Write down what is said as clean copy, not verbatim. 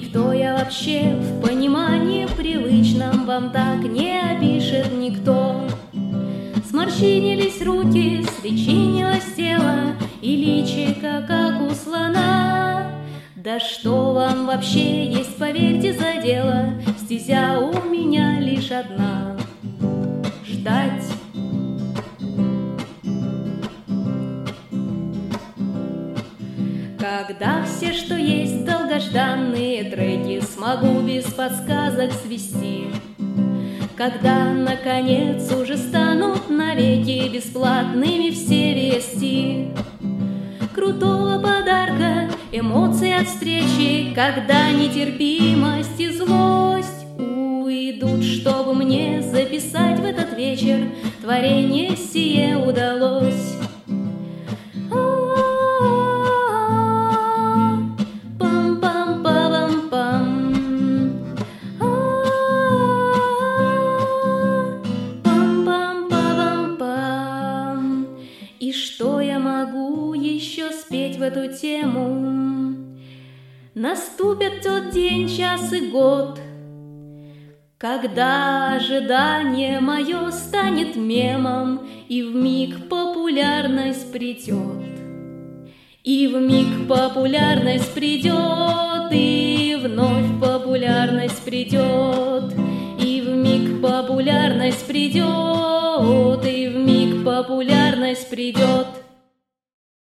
кто я вообще в понимании привычном, вам так не опишет никто. Сморщинились руки, свечинилось тело, и личико, как у слона. Да что вам вообще есть, поверьте, за дело, стезя у меня лишь одна — ждать. Когда все, что есть, долгожданные треки смогу без подсказок свести, когда, наконец, уже станут навеки бесплатными все вести, крутого подарка, эмоций от встречи, когда нетерпимость и злость уйдут, чтобы мне записать в этот вечер творение сие удалось. И что я могу еще спеть в эту тему? Наступит тот день, час и год, когда ожидание мое станет мемом, и вмиг популярность придет. И вмиг популярность придет, и вновь популярность придет, и вмиг популярность придет, и вмиг популярность придет.